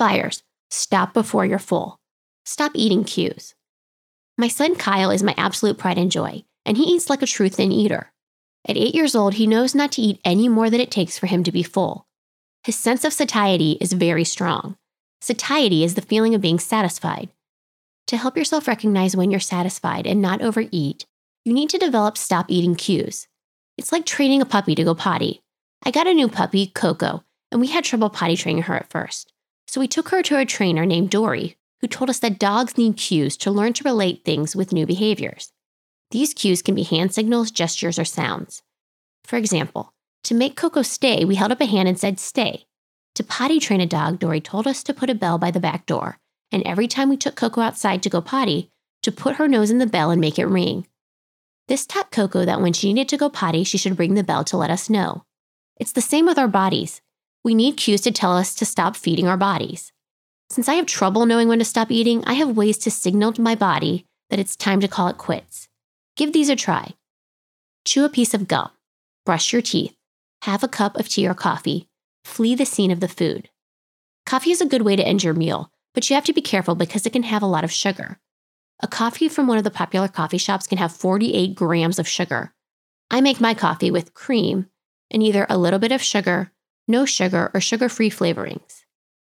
Fires. Stop before you're full. Stop eating cues. My son Kyle is my absolute pride and joy, and he eats like a true thin eater. At 8 years old, he knows not to eat any more than it takes for him to be full. His sense of satiety is very strong. Satiety is the feeling of being satisfied. To help yourself recognize when you're satisfied and not overeat, you need to develop stop eating cues. It's like training a puppy to go potty. I got a new puppy, Coco, and we had trouble potty training her at first. So we took her to a trainer named Dory, who told us that dogs need cues to learn to relate things with new behaviors. These cues can be hand signals, gestures, or sounds. For example, to make Coco stay, we held up a hand and said, "Stay." To potty train a dog, Dory told us to put a bell by the back door, and every time we took Coco outside to go potty, to put her nose in the bell and make it ring. This taught Coco that when she needed to go potty, she should ring the bell to let us know. It's the same with our bodies. We need cues to tell us to stop feeding our bodies. Since I have trouble knowing when to stop eating, I have ways to signal to my body that it's time to call it quits. Give these a try. Chew a piece of gum. Brush your teeth. Have a cup of tea or coffee. Flee the scene of the food. Coffee is a good way to end your meal, but you have to be careful because it can have a lot of sugar. A coffee from one of the popular coffee shops can have 48 grams of sugar. I make my coffee with cream and either a little bit of sugar, no sugar, or sugar-free flavorings.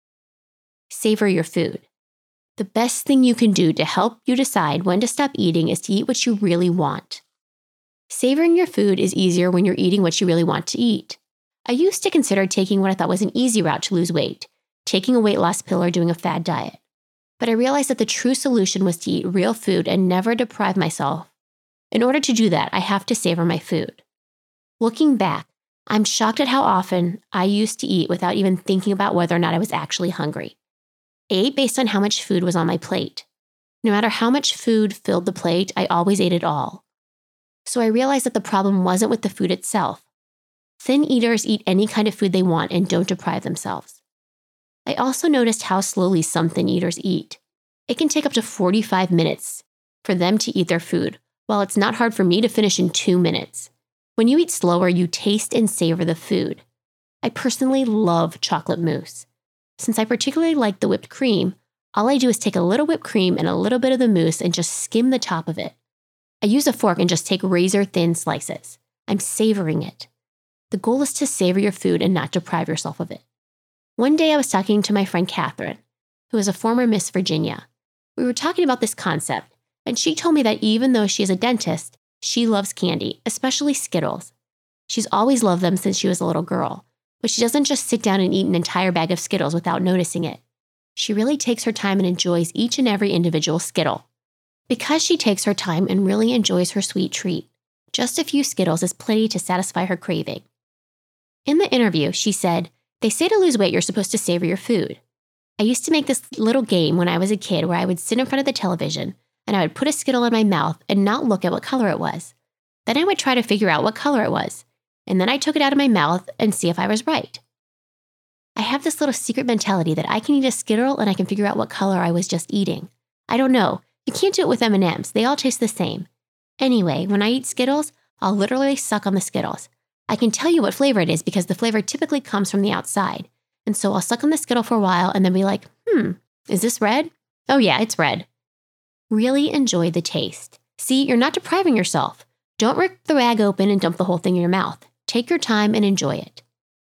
Savor your food. The best thing you can do to help you decide when to stop eating is to eat what you really want. Savoring your food is easier when you're eating what you really want to eat. I used to consider taking what I thought was an easy route to lose weight, taking a weight loss pill or doing a fad diet. But I realized that the true solution was to eat real food and never deprive myself. In order to do that, I have to savor my food. Looking back, I'm shocked at how often I used to eat without even thinking about whether or not I was actually hungry. I ate based on how much food was on my plate. No matter how much food filled the plate, I always ate it all. So I realized that the problem wasn't with the food itself. Thin eaters eat any kind of food they want and don't deprive themselves. I also noticed how slowly some thin eaters eat. It can take up to 45 minutes for them to eat their food, while it's not hard for me to finish in 2 minutes. When you eat slower, you taste and savor the food. I personally love chocolate mousse. Since I particularly like the whipped cream, all I do is take a little whipped cream and a little bit of the mousse and just skim the top of it. I use a fork and just take razor-thin slices. I'm savoring it. The goal is to savor your food and not deprive yourself of it. One day I was talking to my friend Catherine, who is a former Miss Virginia. We were talking about this concept, and she told me that even though she is a dentist, she loves candy, especially Skittles. She's always loved them since she was a little girl, but she doesn't just sit down and eat an entire bag of Skittles without noticing it. She really takes her time and enjoys each and every individual Skittle. Because she takes her time and really enjoys her sweet treat, just a few Skittles is plenty to satisfy her craving. In the interview, she said, "They say to lose weight, you're supposed to savor your food. I used to make this little game when I was a kid where I would sit in front of the television and I would put a Skittle in my mouth and not look at what color it was. Then I would try to figure out what color it was, and then I took it out of my mouth and see if I was right. I have this little secret mentality that I can eat a Skittle and I can figure out what color I was just eating. I don't know. You can't do it with M&Ms. They all taste the same. Anyway, when I eat Skittles, I'll literally suck on the Skittles. I can tell you what flavor it is because the flavor typically comes from the outside. And so I'll suck on the Skittle for a while and then be like, is this red? Oh yeah, it's red." Really enjoy the taste. See, you're not depriving yourself. Don't rip the bag open and dump the whole thing in your mouth. Take your time and enjoy it.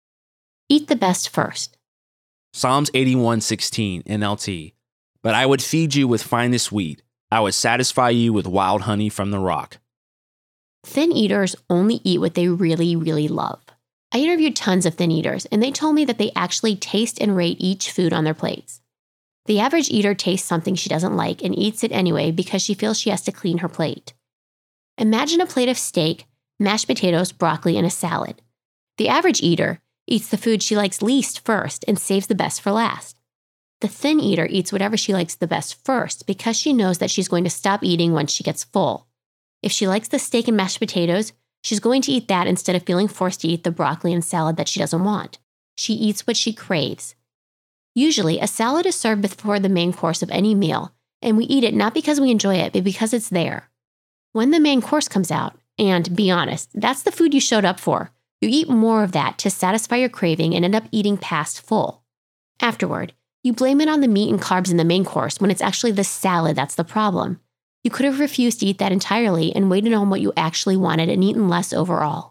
Eat the best first. Psalms 81:16 NLT. "But I would feed you with finest wheat. I would satisfy you with wild honey from the rock." Thin eaters only eat what they really, really love. I interviewed tons of thin eaters, and they told me that they actually taste and rate each food on their plates. The average eater tastes something she doesn't like and eats it anyway because she feels she has to clean her plate. Imagine a plate of steak, mashed potatoes, broccoli, and a salad. The average eater eats the food she likes least first and saves the best for last. The thin eater eats whatever she likes the best first because she knows that she's going to stop eating once she gets full. If she likes the steak and mashed potatoes, she's going to eat that instead of feeling forced to eat the broccoli and salad that she doesn't want. She eats what she craves. Usually, a salad is served before the main course of any meal, and we eat it not because we enjoy it, but because it's there. When the main course comes out, and be honest, that's the food you showed up for, you eat more of that to satisfy your craving and end up eating past full. Afterward, You blame it on the meat and carbs in the main course when it's actually the salad that's the problem. You could have refused to eat that entirely and waited on what you actually wanted and eaten less overall.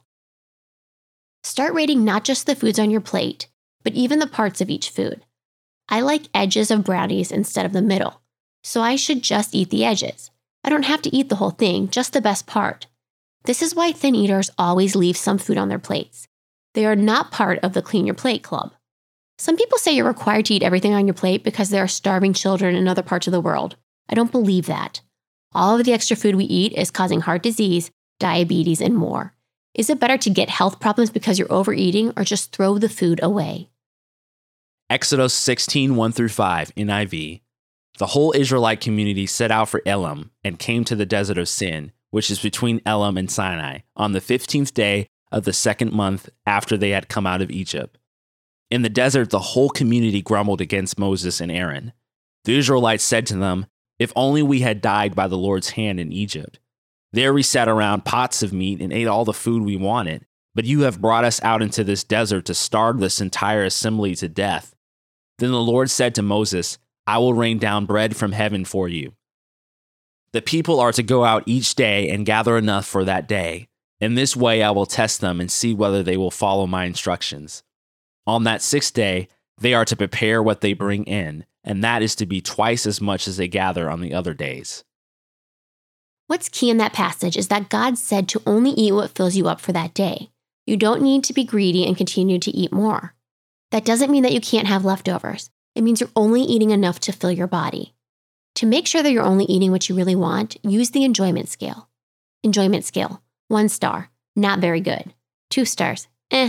Start rating not just the foods on your plate, but even the parts of each food. I like edges of brownies instead of the middle, so I should just eat the edges. I don't have to eat the whole thing, just the best part. This is why thin eaters always leave some food on their plates. They are not part of the Clean Your Plate Club. Some people say you're required to eat everything on your plate because there are starving children in other parts of the world. I don't believe that. All of the extra food we eat is causing heart disease, diabetes, and more. Is it better to get health problems because you're overeating or just throw the food away? Exodus 16:1-5, NIV. The whole Israelite community set out for Elim and came to the desert of Sin, which is between Elim and Sinai, on the 15th day of the second month after they had come out of Egypt. In the desert, the whole community grumbled against Moses and Aaron. The Israelites said to them, "If only we had died by the Lord's hand in Egypt. There we sat around pots of meat and ate all the food we wanted, but you have brought us out into this desert to starve this entire assembly to death." Then the Lord said to Moses, "I will rain down bread from heaven for you. The people are to go out each day and gather enough for that day. In this way I will test them and see whether they will follow my instructions. On that sixth day, they are to prepare what they bring in, and that is to be twice as much as they gather on the other days." What's key in that passage is that God said to only eat what fills you up for that day. You don't need to be greedy and continue to eat more. That doesn't mean that you can't have leftovers. It means you're only eating enough to fill your body. To make sure that you're only eating what you really want, use the enjoyment scale. Enjoyment scale, 1 star, not very good. 2 stars,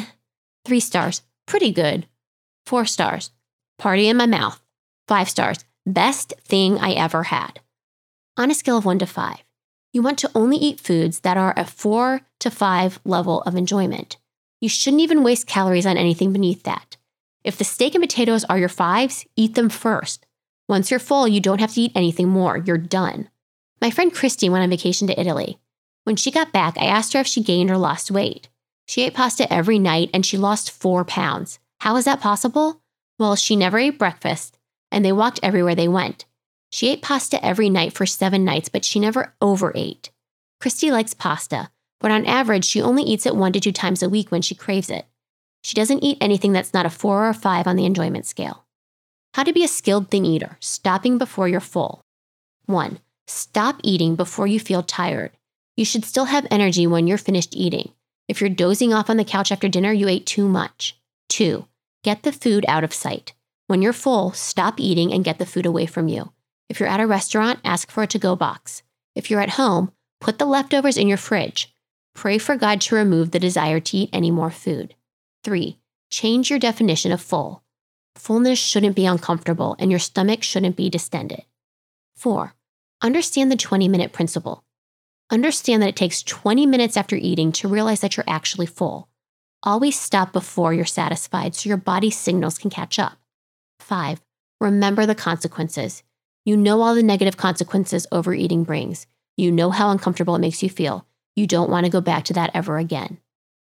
3 stars, pretty good. 4 stars, party in my mouth. 5 stars, best thing I ever had. On a scale of 1 to 5, you want to only eat foods that are a 4 to 5 level of enjoyment. You shouldn't even waste calories on anything beneath that. If the steak and potatoes are your 5s, eat them first. Once you're full, you don't have to eat anything more. You're done. My friend Christy went on vacation to Italy. When she got back, I asked her if she gained or lost weight. She ate pasta every night and she lost 4 pounds. How is that possible? Well, she never ate breakfast, and they walked everywhere they went. She ate pasta every night for 7 nights, but she never overate. Christy likes pasta, but on average, she only eats it 1 to 2 times a week when she craves it. She doesn't eat anything that's not a 4 or a 5 on the enjoyment scale. How to be a skilled thin eater, stopping before you're full. 1. Stop eating before you feel tired. You should still have energy when you're finished eating. If you're dozing off on the couch after dinner, you ate too much. 2. Get the food out of sight. When you're full, stop eating and get the food away from you. If you're at a restaurant, ask for a to-go box. If you're at home, put the leftovers in your fridge. Pray for God to remove the desire to eat any more food. 3. Change your definition of full. Fullness shouldn't be uncomfortable, and your stomach shouldn't be distended. 4. Understand the 20-minute principle. Understand that it takes 20 minutes after eating to realize that you're actually full. Always stop before you're satisfied so your body's signals can catch up. 5. Remember the consequences. You know all the negative consequences overeating brings. You know how uncomfortable it makes you feel. You don't want to go back to that ever again.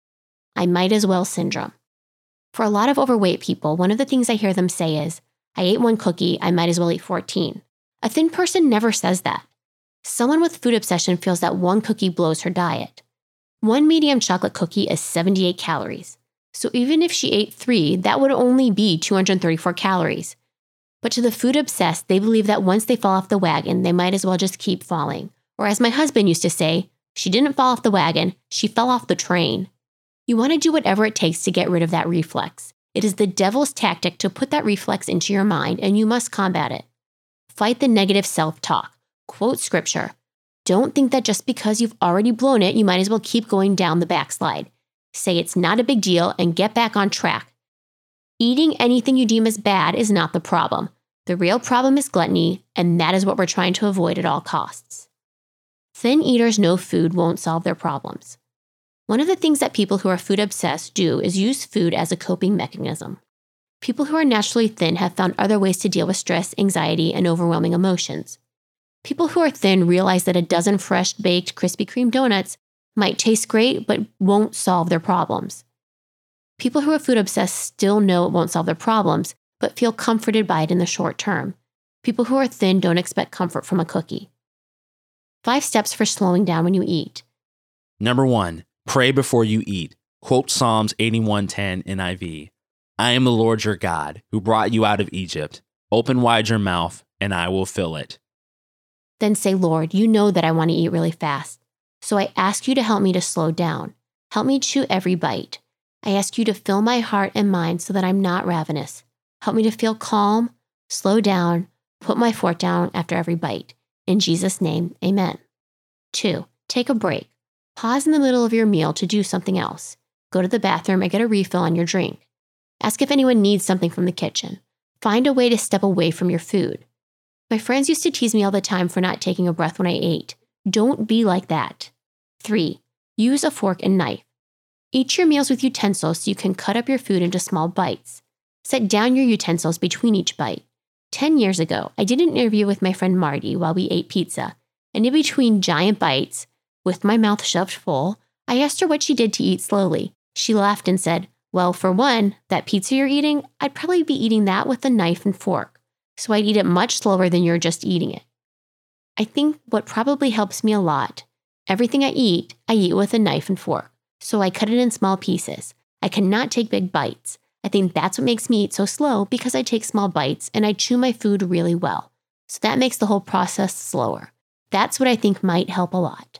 I might as well syndrome. For a lot of overweight people, one of the things I hear them say is, "I ate 1 cookie, I might as well eat 14. A thin person never says that. Someone with food obsession feels that 1 cookie blows her diet. 1 medium chocolate cookie is 78 calories. So even if she ate 3, that would only be 234 calories. But to the food obsessed, they believe that once they fall off the wagon, they might as well just keep falling. Or as my husband used to say, she didn't fall off the wagon, she fell off the train. You want to do whatever it takes to get rid of that reflex. It is the devil's tactic to put that reflex into your mind, and you must combat it. Fight the negative self-talk. Quote scripture. Don't think that just because you've already blown it, you might as well keep going down the backslide. Say it's not a big deal and get back on track. Eating anything you deem as bad is not the problem. The real problem is gluttony, and that is what we're trying to avoid at all costs. Thin eaters know food won't solve their problems. One of the things that people who are food obsessed do is use food as a coping mechanism. People who are naturally thin have found other ways to deal with stress, anxiety, and overwhelming emotions. People who are thin realize that a dozen fresh baked Krispy Kreme donuts might taste great but won't solve their problems. People who are food obsessed still know it won't solve their problems, but feel comforted by it in the short term. People who are thin don't expect comfort from a cookie. 5 steps for slowing down when you eat. Number 1, pray before you eat. Quote Psalms 81:10 NIV. I am the Lord your God, who brought you out of Egypt. Open wide your mouth, and I will fill it. Then say, Lord, you know that I want to eat really fast. So I ask you to help me to slow down. Help me chew every bite. I ask you to fill my heart and mind so that I'm not ravenous. Help me to feel calm, slow down, put my fork down after every bite. In Jesus' name, amen. 2, take a break. Pause in the middle of your meal to do something else. Go to the bathroom or get a refill on your drink. Ask if anyone needs something from the kitchen. Find a way to step away from your food. My friends used to tease me all the time for not taking a breath when I ate. Don't be like that. 3, use a fork and knife. Eat your meals with utensils so you can cut up your food into small bites. Set down your utensils between each bite. 10 years ago, I did an interview with my friend Marty while we ate pizza, and in between giant bites, with my mouth shoved full, I asked her what she did to eat slowly. She laughed and said, well, for one, that pizza you're eating, I'd probably be eating that with a knife and fork, so I'd eat it much slower than you're just eating it. I think what probably helps me a lot, everything I eat with a knife and fork, so I cut it in small pieces. I cannot take big bites. I think that's what makes me eat so slow because I take small bites and I chew my food really well. So that makes the whole process slower. That's what I think might help a lot.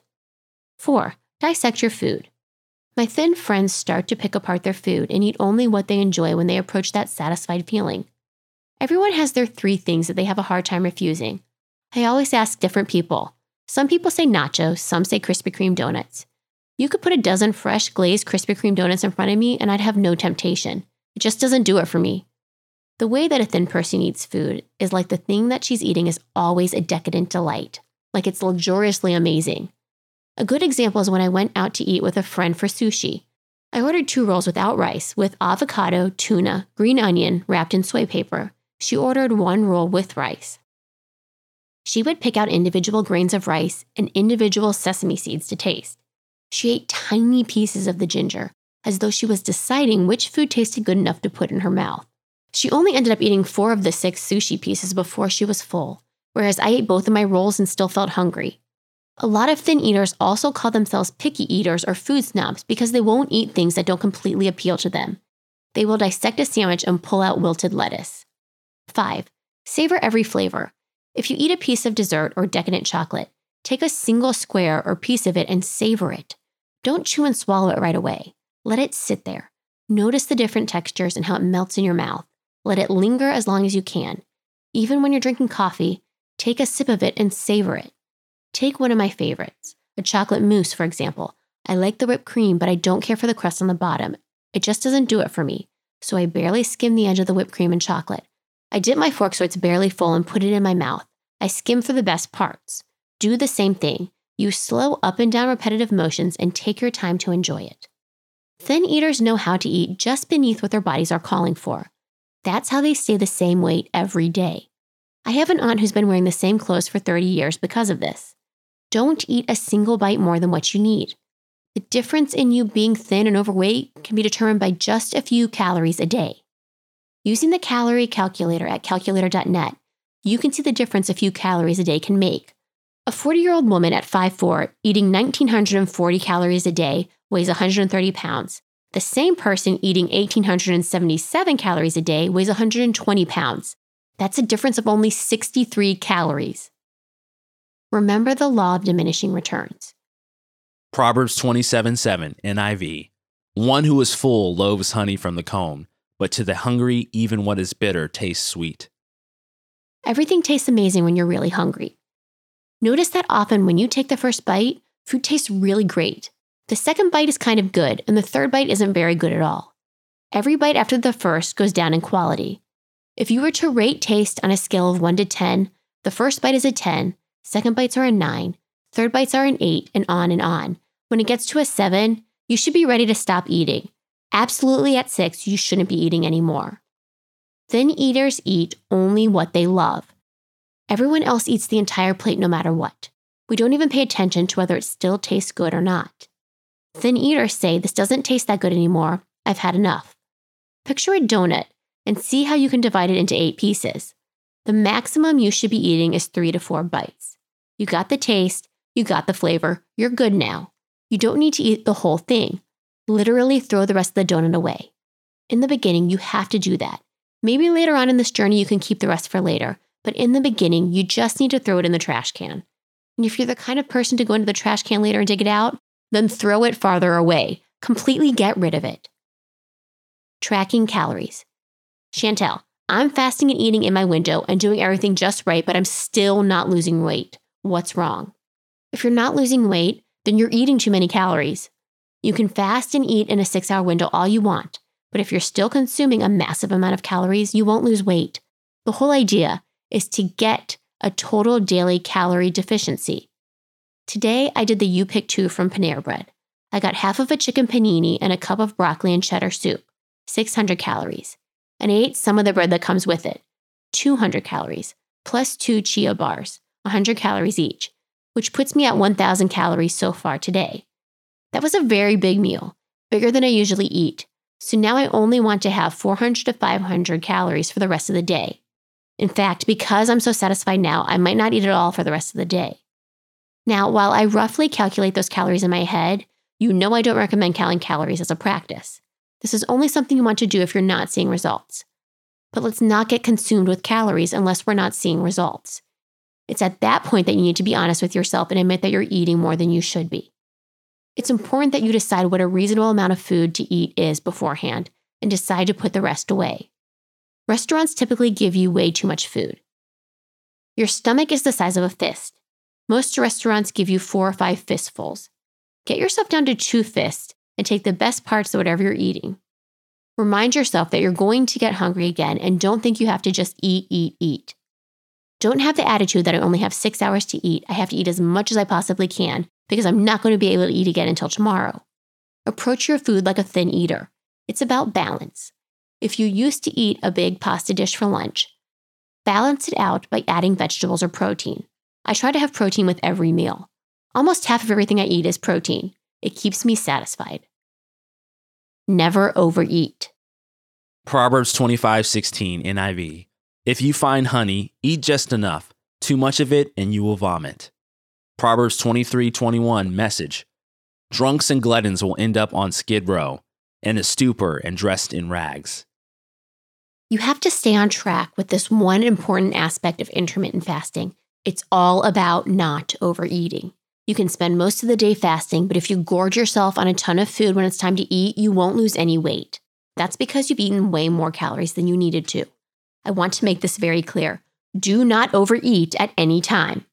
4, dissect your food. My thin friends start to pick apart their food and eat only what they enjoy when they approach that satisfied feeling. Everyone has their 3 things that they have a hard time refusing. I always ask different people. Some people say nachos, some say Krispy Kreme donuts. You could put a dozen fresh glazed Krispy Kreme donuts in front of me and I'd have no temptation. It just doesn't do it for me. The way that a thin person eats food is like the thing that she's eating is always a decadent delight, like it's luxuriously amazing. A good example is when I went out to eat with a friend for sushi. I ordered 2 rolls without rice, with avocado, tuna, green onion wrapped in soy paper. She ordered 1 roll with rice. She would pick out individual grains of rice and individual sesame seeds to taste. She ate tiny pieces of the ginger, as though she was deciding which food tasted good enough to put in her mouth. She only ended up eating 4 of the 6 sushi pieces before she was full, whereas I ate both of my rolls and still felt hungry. A lot of thin eaters also call themselves picky eaters or food snobs because they won't eat things that don't completely appeal to them. They will dissect a sandwich and pull out wilted lettuce. 5, savor every flavor. If you eat a piece of dessert or decadent chocolate, take a single square or piece of it and savor it. Don't chew and swallow it right away. Let it sit there. Notice the different textures and how it melts in your mouth. Let it linger as long as you can. Even when you're drinking coffee, take a sip of it and savor it. Take one of my favorites, a chocolate mousse, for example. I like the whipped cream, but I don't care for the crust on the bottom. It just doesn't do it for me, so I barely skim the edge of the whipped cream and chocolate. I dip my fork so it's barely full and put it in my mouth. I skim for the best parts. Do the same thing. Use slow up and down repetitive motions and take your time to enjoy it. Thin eaters know how to eat just beneath what their bodies are calling for. That's how they stay the same weight every day. I have an aunt who's been wearing the same clothes for 30 years because of this. Don't eat a single bite more than what you need. The difference in you being thin and overweight can be determined by just a few calories a day. Using the calorie calculator at calculator.net, you can see the difference a few calories a day can make. A 40-year-old woman at 5'4", eating 1,940 calories a day, weighs 130 pounds. The same person eating 1,877 calories a day weighs 120 pounds. That's a difference of only 63 calories. Remember the law of diminishing returns. Proverbs 27:7 NIV. One who is full loathes honey from the comb, but to the hungry even what is bitter tastes sweet. Everything tastes amazing when you're really hungry. Notice that often when you take the first bite, food tastes really great. The second bite is kind of good, and the third bite isn't very good at all. Every bite after the first goes down in quality. If you were to rate taste on a scale of 1 to 10, the first bite is a 10, second bites are a 9, third bites are an 8, and on and on. When it gets to a 7, you should be ready to stop eating. Absolutely at 6, you shouldn't be eating anymore. Thin eaters eat only what they love. Everyone else eats the entire plate no matter what. We don't even pay attention to whether it still tastes good or not. Thin eaters say, this doesn't taste that good anymore. I've had enough. Picture a donut. and see how you can divide it into 8 pieces. The maximum you should be eating is 3 to 4 bites. You got the taste, you got the flavor, you're good now. You don't need to eat the whole thing. Literally throw the rest of the donut away. In the beginning, you have to do that. Maybe later on in this journey, you can keep the rest for later, but in the beginning, you just need to throw it in the trash can. And if you're the kind of person to go into the trash can later and dig it out, then throw it farther away. Completely get rid of it. Tracking calories. Chantel, I'm fasting and eating in my window and doing everything just right, but I'm still not losing weight. What's wrong? If you're not losing weight, then you're eating too many calories. You can fast and eat in a 6-hour window all you want, but if you're still consuming a massive amount of calories, you won't lose weight. The whole idea is to get a total daily calorie deficiency. Today, I did the You Pick 2 from Panera Bread. I got half of a chicken panini and a cup of broccoli and cheddar soup, 600 calories. And I ate some of the bread that comes with it, 200 calories, plus 2 chia bars, 100 calories each, which puts me at 1,000 calories so far today. That was a very big meal, bigger than I usually eat. So now I only want to have 400 to 500 calories for the rest of the day. In fact, because I'm so satisfied now, I might not eat at all for the rest of the day. Now, while I roughly calculate those calories in my head, you know I don't recommend counting calories as a practice. This is only something you want to do if you're not seeing results. But let's not get consumed with calories unless we're not seeing results. It's at that point that you need to be honest with yourself and admit that you're eating more than you should be. It's important that you decide what a reasonable amount of food to eat is beforehand and decide to put the rest away. Restaurants typically give you way too much food. Your stomach is the size of a fist. Most restaurants give you 4 or 5 fistfuls. Get yourself down to 2 fists and take the best parts of whatever you're eating. Remind yourself that you're going to get hungry again and don't think you have to just eat. Don't have the attitude that I only have 6 hours to eat. I have to eat as much as I possibly can because I'm not going to be able to eat again until tomorrow. Approach your food like a thin eater. It's about balance. If you used to eat a big pasta dish for lunch, balance it out by adding vegetables or protein. I try to have protein with every meal. Almost half of everything I eat is protein. It keeps me satisfied. Never overeat. Proverbs 25:16 NIV. If you find honey, eat just enough. Too much of it and you will vomit. Proverbs 23:21 Message. Drunks and gluttons will end up on Skid Row, in a stupor and dressed in rags. You have to stay on track with this one important aspect of intermittent fasting. It's all about not overeating. You can spend most of the day fasting, but if you gorge yourself on a ton of food when it's time to eat, you won't lose any weight. That's because you've eaten way more calories than you needed to. I want to make this very clear. Do not overeat at any time.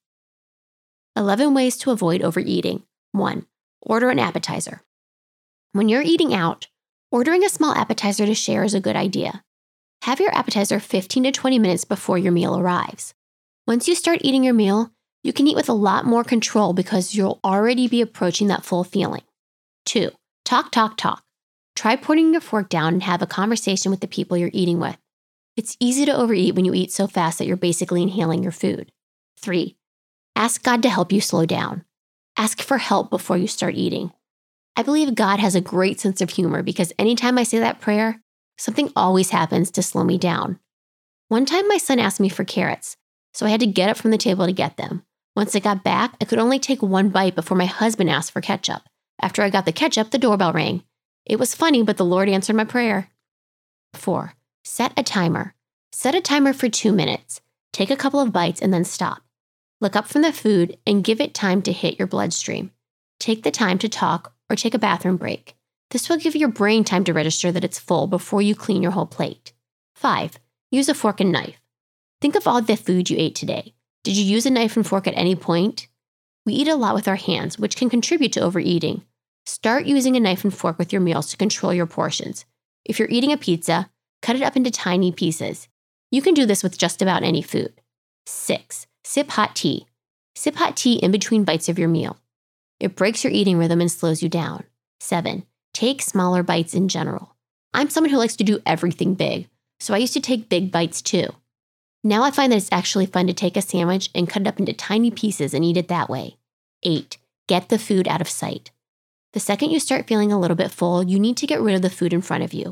11 ways to avoid overeating. 1. Order an appetizer. When you're eating out, ordering a small appetizer to share is a good idea. Have your appetizer 15 to 20 minutes before your meal arrives. Once you start eating your meal, you can eat with a lot more control because you'll already be approaching that full feeling. 2. Talk. Try putting your fork down and have a conversation with the people you're eating with. It's easy to overeat when you eat so fast that you're basically inhaling your food. 3. Ask God to help you slow down. Ask for help before you start eating. I believe God has a great sense of humor because anytime I say that prayer, something always happens to slow me down. One time my son asked me for carrots, so I had to get up from the table to get them. Once I got back, I could only take 1 bite before my husband asked for ketchup. After I got the ketchup, the doorbell rang. It was funny, but the Lord answered my prayer. 4. Set a timer. Set a timer for 2 minutes. Take a couple of bites and then stop. Look up from the food and give it time to hit your bloodstream. Take the time to talk or take a bathroom break. This will give your brain time to register that it's full before you clean your whole plate. 5. Use a fork and knife. Think of all the food you ate today. Did you use a knife and fork at any point? We eat a lot with our hands, which can contribute to overeating. Start using a knife and fork with your meals to control your portions. If you're eating a pizza, cut it up into tiny pieces. You can do this with just about any food. 6. Sip hot tea. Sip hot tea in between bites of your meal. It breaks your eating rhythm and slows you down. 7. Take smaller bites in general. I'm someone who likes to do everything big, so I used to take big bites too. Now I find that it's actually fun to take a sandwich and cut it up into tiny pieces and eat it that way. 8. Get the food out of sight. The second you start feeling a little bit full, you need to get rid of the food in front of you.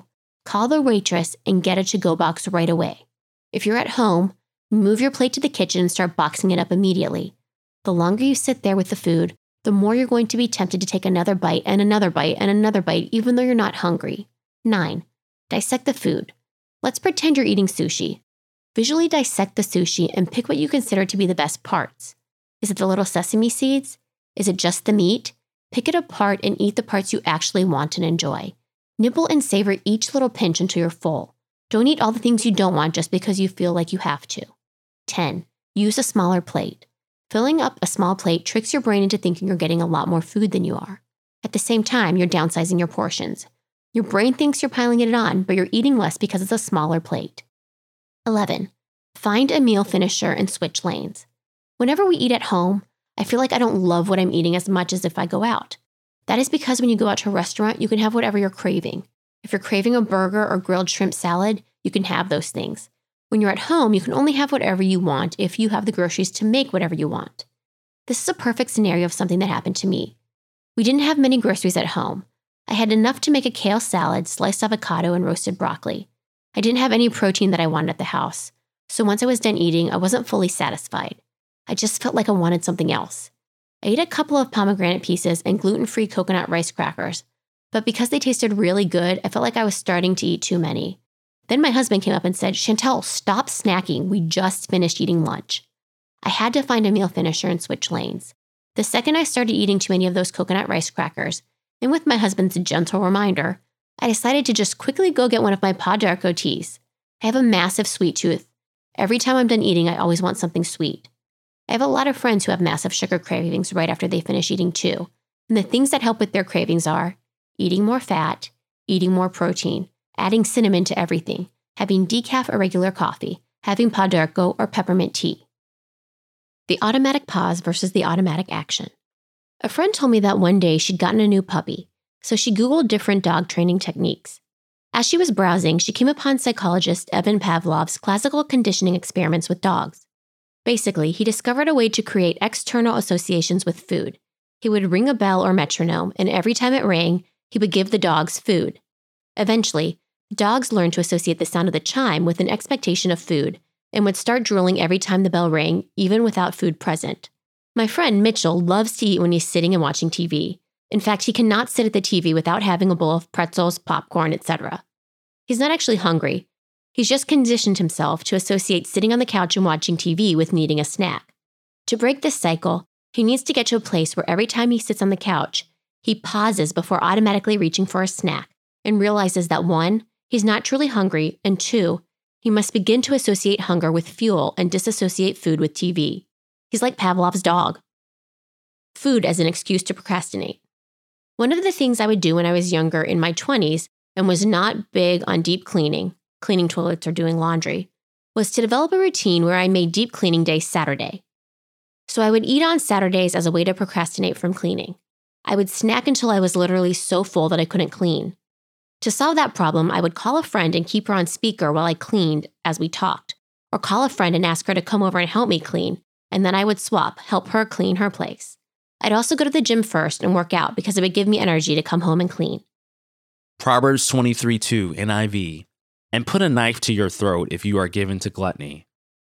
Call the waitress and get a to-go box right away. If you're at home, move your plate to the kitchen and start boxing it up immediately. The longer you sit there with the food, the more you're going to be tempted to take another bite and another bite and another bite, even though you're not hungry. 9. Dissect the food. Let's pretend you're eating sushi. Visually dissect the sushi and pick what you consider to be the best parts. Is it the little sesame seeds? Is it just the meat? Pick it apart and eat the parts you actually want and enjoy. Nibble and savor each little pinch until you're full. Don't eat all the things you don't want just because you feel like you have to. 10. Use a smaller plate. Filling up a small plate tricks your brain into thinking you're getting a lot more food than you are. At the same time, you're downsizing your portions. Your brain thinks you're piling it on, but you're eating less because it's a smaller plate. 11. Find a meal finisher and switch lanes. Whenever we eat at home, I feel like I don't love what I'm eating as much as if I go out. That is because when you go out to a restaurant, you can have whatever you're craving. If you're craving a burger or grilled shrimp salad, you can have those things. When you're at home, you can only have whatever you want if you have the groceries to make whatever you want. This is a perfect scenario of something that happened to me. We didn't have many groceries at home. I had enough to make a kale salad, sliced avocado, and roasted broccoli. I didn't have any protein that I wanted at the house. So once I was done eating, I wasn't fully satisfied. I just felt like I wanted something else. I ate a couple of pomegranate pieces and gluten-free coconut rice crackers, but because they tasted really good, I felt like I was starting to eat too many. Then my husband came up and said, "Chantel, stop snacking. We just finished eating lunch." I had to find a meal finisher and switch lanes. The second I started eating too many of those coconut rice crackers, and with my husband's gentle reminder, I decided to just quickly go get one of my Pa d'Arco teas. I have a massive sweet tooth. Every time I'm done eating, I always want something sweet. I have a lot of friends who have massive sugar cravings right after they finish eating too, and the things that help with their cravings are eating more fat, eating more protein, adding cinnamon to everything, having decaf or regular coffee, having Pa d'Arco or peppermint tea. The automatic pause versus the automatic action. A friend told me that one day she'd gotten a new puppy, so she Googled different dog training techniques. As she was browsing, she came upon psychologist Evan Pavlov's classical conditioning experiments with dogs. Basically, he discovered a way to create external associations with food. He would ring a bell or metronome, and every time it rang, he would give the dogs food. Eventually, dogs learned to associate the sound of the chime with an expectation of food and would start drooling every time the bell rang, even without food present. My friend Mitchell loves to eat when he's sitting and watching TV. In fact, he cannot sit at the TV without having a bowl of pretzels, popcorn, etc. He's not actually hungry. He's just conditioned himself to associate sitting on the couch and watching TV with needing a snack. To break this cycle, he needs to get to a place where every time he sits on the couch, he pauses before automatically reaching for a snack and realizes that 1, he's not truly hungry, and 2, he must begin to associate hunger with fuel and disassociate food with TV. He's like Pavlov's dog. Food as an excuse to procrastinate. One of the things I would do when I was younger in my 20s and was not big on deep cleaning toilets or doing laundry, was to develop a routine where I made deep cleaning day Saturday. So I would eat on Saturdays as a way to procrastinate from cleaning. I would snack until I was literally so full that I couldn't clean. To solve that problem, I would call a friend and keep her on speaker while I cleaned as we talked, or call a friend and ask her to come over and help me clean, and then I would swap, help her clean her place. I'd also go to the gym first and work out because it would give me energy to come home and clean. Proverbs 23:2 NIV. And put a knife to your throat if you are given to gluttony.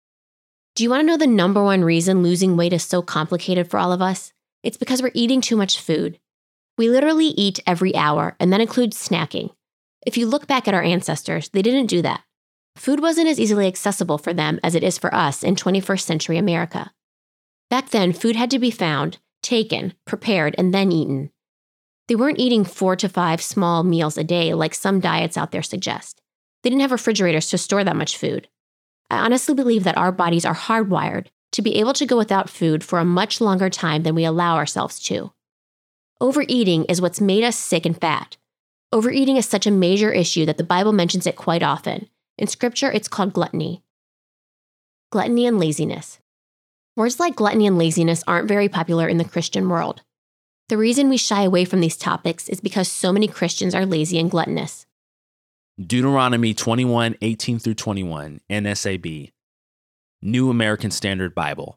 Do you want to know the number one reason losing weight is so complicated for all of us? It's because we're eating too much food. We literally eat every hour, and that includes snacking. If you look back at our ancestors, they didn't do that. Food wasn't as easily accessible for them as it is for us in 21st century America. Back then, food had to be found, taken, prepared, and then eaten. They weren't eating 4 to 5 small meals a day like some diets out there suggest. They didn't have refrigerators to store that much food. I honestly believe that our bodies are hardwired to be able to go without food for a much longer time than we allow ourselves to. Overeating is what's made us sick and fat. Overeating is such a major issue that the Bible mentions it quite often. In Scripture, it's called gluttony. Gluttony and laziness. Words like gluttony and laziness aren't very popular in the Christian world. The reason we shy away from these topics is because so many Christians are lazy and gluttonous. Deuteronomy 21:18-21, NSAB, New American Standard Bible.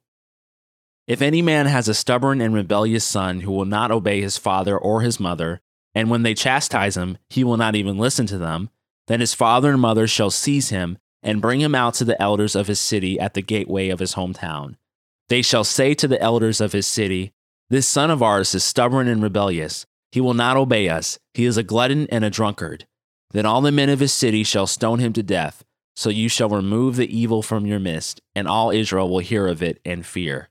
If any man has a stubborn and rebellious son who will not obey his father or his mother, and when they chastise him, he will not even listen to them, Then his father and mother shall seize him and bring him out to the elders of his city at the gateway of his hometown. They shall say to the elders of his city, "This son of ours is stubborn and rebellious. He will not obey us. He is a glutton and a drunkard." Then all the men of his city shall stone him to death. So you shall remove the evil from your midst, and all Israel will hear of it and fear.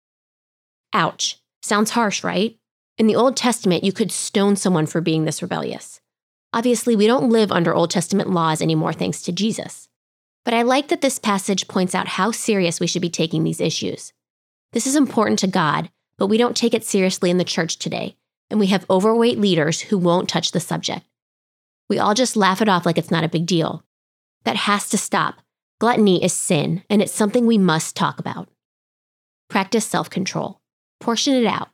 Ouch. Sounds harsh, right? In the Old Testament, you could stone someone for being this rebellious. Obviously, we don't live under Old Testament laws anymore thanks to Jesus. But I like that this passage points out how serious we should be taking these issues. This is important to God, but we don't take it seriously in the church today, and we have overweight leaders who won't touch the subject. We all just laugh it off like it's not a big deal. That has to stop. Gluttony is sin, and it's something we must talk about. Practice self-control. Portion it out.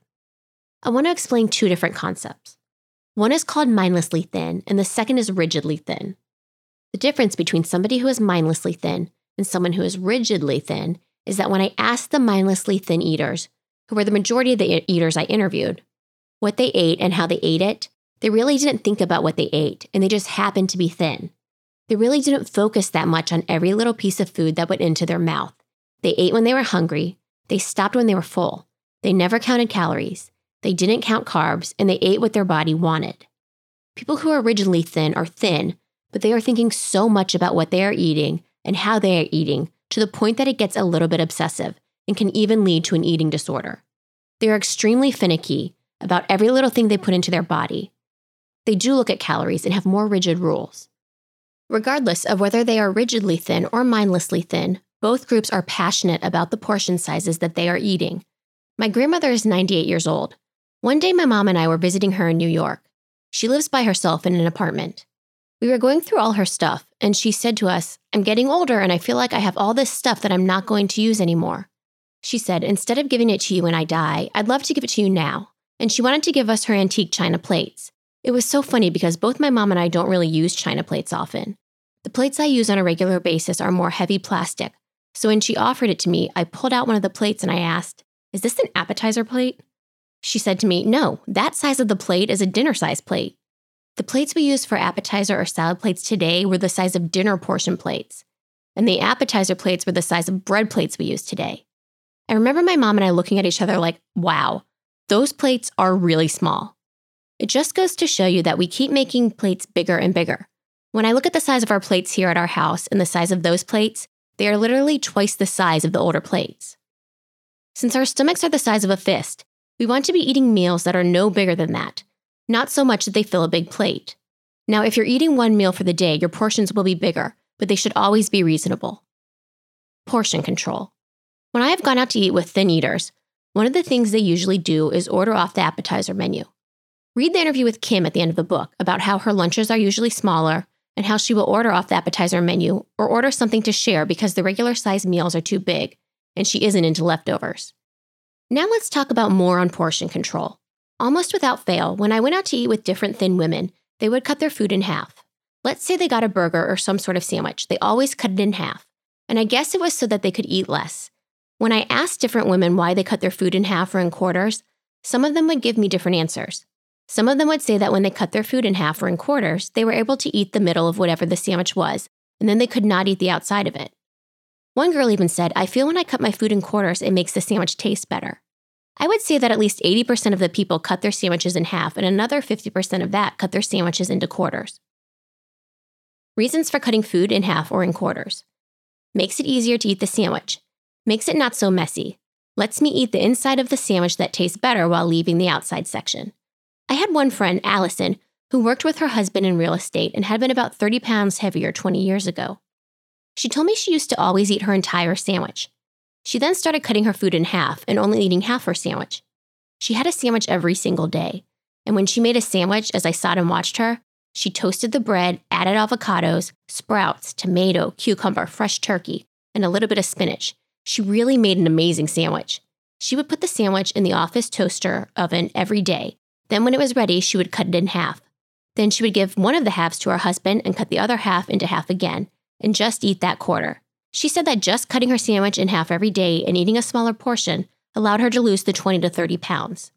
I want to explain two different concepts. One is called mindlessly thin, and the second is rigidly thin. The difference between somebody who is mindlessly thin and someone who is rigidly thin is that when I asked the mindlessly thin eaters, who were the majority of the eaters I interviewed, what they ate and how they ate it, they really didn't think about what they ate, and they just happened to be thin. They really didn't focus that much on every little piece of food that went into their mouth. They ate when they were hungry, they stopped when they were full, they never counted calories, they didn't count carbs, and they ate what their body wanted. People who are rigidly thin are thin, but they are thinking so much about what they are eating and how they are eating to the point that it gets a little bit obsessive and can even lead to an eating disorder. They are extremely finicky about every little thing they put into their body. They do look at calories and have more rigid rules. Regardless of whether they are rigidly thin or mindlessly thin, both groups are passionate about the portion sizes that they are eating. My grandmother is 98 years old. One day my mom and I were visiting her in New York. She lives by herself in an apartment. We were going through all her stuff, and she said to us, "I'm getting older and I feel like I have all this stuff that I'm not going to use anymore." She said, "Instead of giving it to you when I die, I'd love to give it to you now." And she wanted to give us her antique china plates. It was so funny because both my mom and I don't really use china plates often. The plates I use on a regular basis are more heavy plastic. So when she offered it to me, I pulled out one of the plates and I asked, "Is this an appetizer plate?" She said to me, "No, that size of the plate is a dinner size plate." The plates we use for appetizer or salad plates today were the size of dinner portion plates, and the appetizer plates were the size of bread plates we use today. I remember my mom and I looking at each other like, wow, those plates are really small. It just goes to show you that we keep making plates bigger and bigger. When I look at the size of our plates here at our house and the size of those plates, they are literally twice the size of the older plates. Since our stomachs are the size of a fist, we want to be eating meals that are no bigger than that, not so much that they fill a big plate. Now, if you're eating one meal for the day, your portions will be bigger, but they should always be reasonable. Portion control. When I have gone out to eat with thin eaters, one of the things they usually do is order off the appetizer menu. Read the interview with Kim at the end of the book about how her lunches are usually smaller and how she will order off the appetizer menu or order something to share because the regular size meals are too big and she isn't into leftovers. Now let's talk about more on portion control. Almost without fail, when I went out to eat with different thin women, they would cut their food in half. Let's say they got a burger or some sort of sandwich. They always cut it in half. And I guess it was so that they could eat less. When I asked different women why they cut their food in half or in quarters, some of them would give me different answers. Some of them would say that when they cut their food in half or in quarters, they were able to eat the middle of whatever the sandwich was, and then they could not eat the outside of it. One girl even said, "I feel when I cut my food in quarters, it makes the sandwich taste better." I would say that at least 80% of the people cut their sandwiches in half, and another 50% of that cut their sandwiches into quarters. Reasons for cutting food in half or in quarters. Makes it easier to eat the sandwich. Makes it not so messy. Lets me eat the inside of the sandwich that tastes better while leaving the outside section. I had one friend, Allison, who worked with her husband in real estate and had been about 30 pounds heavier 20 years ago. She told me she used to always eat her entire sandwich. She then started cutting her food in half and only eating half her sandwich. She had a sandwich every single day, and when she made a sandwich, as I sat and watched her, she toasted the bread, added avocados, sprouts, tomato, cucumber, fresh turkey, and a little bit of spinach. She really made an amazing sandwich. She would put the sandwich in the office toaster oven every day. Then when it was ready, she would cut it in half. Then she would give one of the halves to her husband and cut the other half into half again, and just eat that quarter. She said that just cutting her sandwich in half every day and eating a smaller portion allowed her to lose the 20 to 30 pounds.